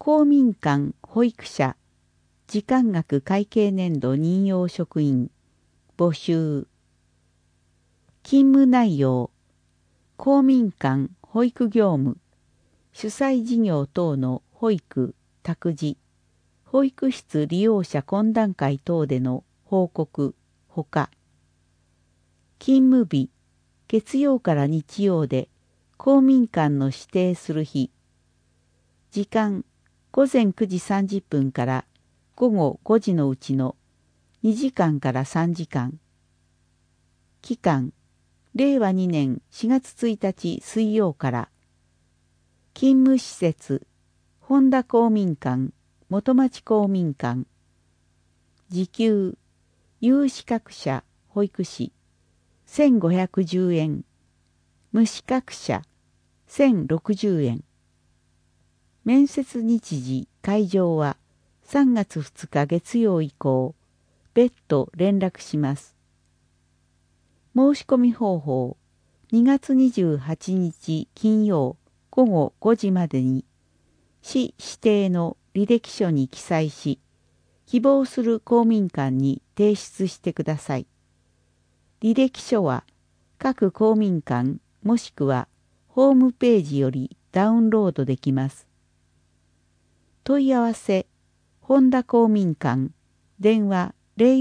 公民館保育者時間額会計年度任用職員募集。勤務内容、公民館保育業務、主催事業等の保育、託児、保育室利用者懇談会等での報告、ほか。勤務日、月曜から日曜で公民館の指定する日。時間、午前9時30分から午後5時のうちの2時間から3時間。期間、令和2年4月1日水曜から。勤務施設、本田公民館、元町公民館。時給、有資格者、保育士、1510円。無資格者、1060円。面接日時、会場は3月2日月曜以降、別途連絡します。申し込み方法、2月28日金曜午後5時までに、市指定の履歴書に記載し、希望する公民館に提出してください。履歴書は各公民館もしくはホームページよりダウンロードできます。問い合わせ、本田公民館、電話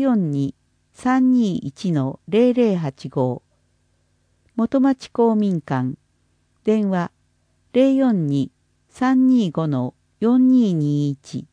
042-321-0085、元町公民館、電話042-325-4221